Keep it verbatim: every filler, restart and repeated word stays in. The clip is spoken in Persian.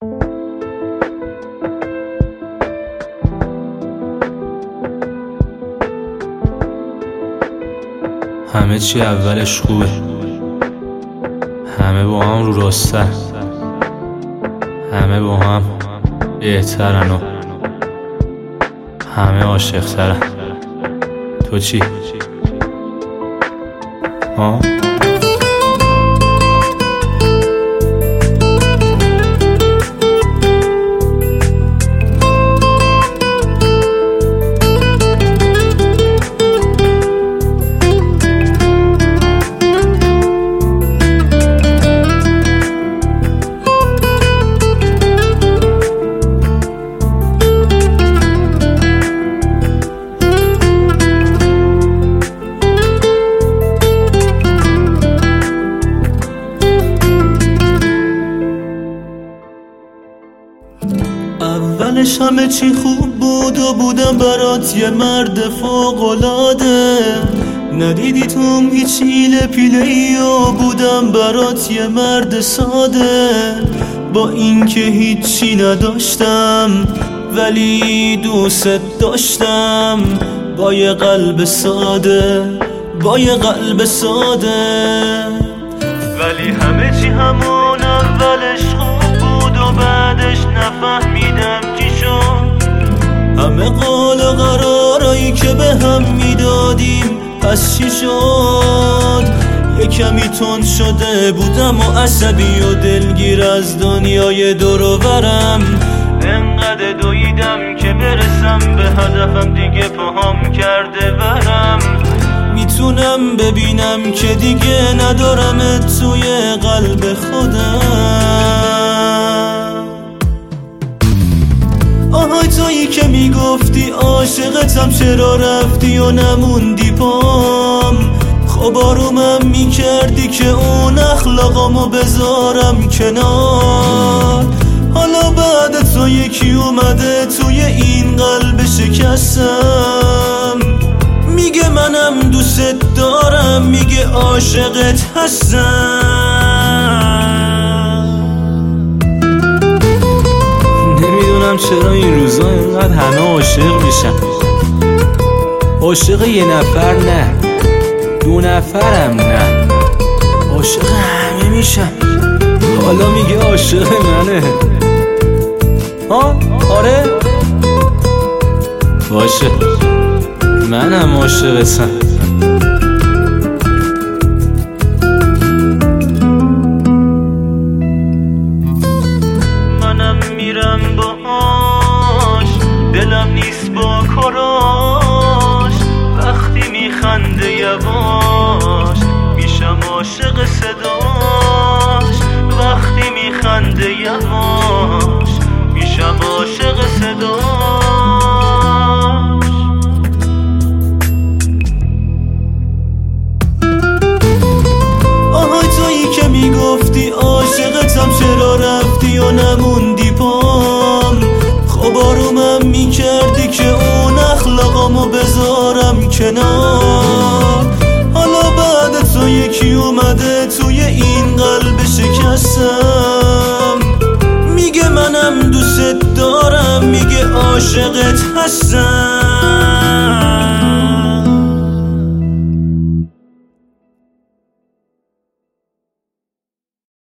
همه چی اولش خوبه، همه با هم رو راستن، همه با هم بهترن و همه عاشق‌ترن. تو چی؟ ها؟ اولش همه چی خوب بود و بودم برات یه مرد فوق‌العاده. ندیدی توم هیچ ایله پیله ای و بودم برات یه مرد ساده. با اینکه هیچی نداشتم ولی دوست داشتم، با یه قلب ساده، با یه قلب ساده. ولی همه چی همون اولش خوب بود و بعدش نفهمیدم چی شد. همه قول و قرارایی که به هم میدادیم پس چی شد؟ یه کمی تند شده بودم و عصبی و دلگیر از دنیای دور و برم. انقدر دویدم که برسم به هدفم دیگه پاهام کرده برم. میتونم ببینم که دیگه ندارمت توی قلب خودم. آهای تویی که میگفتی عاشقتم چرا رفتی و نموندی پام. خب آرومم میکردی که اون اخلاقامو بذارم کنار. حالا بعد تو یکی اومده توی این قلب شکستم. میگه منم دوست دارم، میگه عاشقت هستم. نمیدونم چرا این روزا اینقدر همه عاشق میشن. عاشق یه نفر نه، دو نفرم نه، عاشق همه میشن. حالا میگه عاشق منه. ها؟ آره؟ باشه، منم عاشقتم. منم میرم باهاش، دلم نیست با کاراش. وقتی میخنده یواش میشم عاشق صداش. وقتی میخنده یواش میشم عاشق صداش. آهای تویی که میگفتی عاشقتم چرا رفتی و نموندی پام. خب آرومم میکردی که اون اخلاقامو بذارم کنار. حالا بعد تو یکی اومده توی این قلب شکستم. میگه منم دوست دارم، میگه عاشقت هستم.